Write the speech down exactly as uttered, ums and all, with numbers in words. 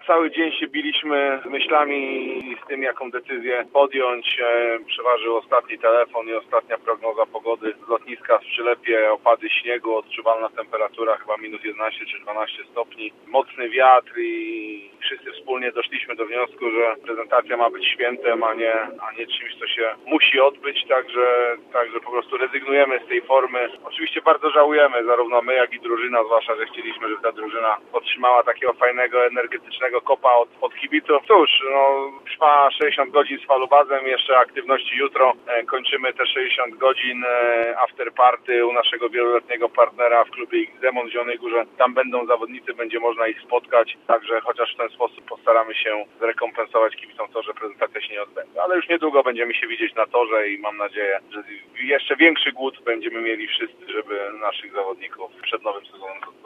Cały dzień się biliśmy z myślami i z tym, jaką decyzję podjąć. Przeważył ostatni telefon i ostatnia prognoza pogody z lotniska w Przylepie. Opady śniegu, odczuwalna temperatura chyba minus jedenaście czy dwanaście stopni. Mocny wiatr i wszyscy wspólnie doszliśmy do wniosku, że prezentacja ma być świętem, a nie, a nie czymś, co się musi odbyć. Także, także po prostu rezygnujemy z tej formy. Oczywiście bardzo żałujemy, zarówno my, jak i drużyna, zwłaszcza, że chcieliśmy, żeby ta drużyna otrzymała takiego fajnego, energetycznego kopa od, od kibiców. Cóż, no, trwa sześćdziesiąt godzin z falubazem, jeszcze aktywności jutro. E, kończymy te sześćdziesiąt godzin e, afterparty u naszego wieloletniego partnera w klubie X Demon w Zielonej Górze. Tam będą zawodnicy, będzie można ich spotkać, także chociaż w ten sposób postaramy się zrekompensować kibicom to, że prezentacja się nie odbędzie. Ale już niedługo będziemy się widzieć na torze i mam nadzieję, że jeszcze większy głód będziemy mieli wszyscy, żeby naszych zawodników przed nowym sezonem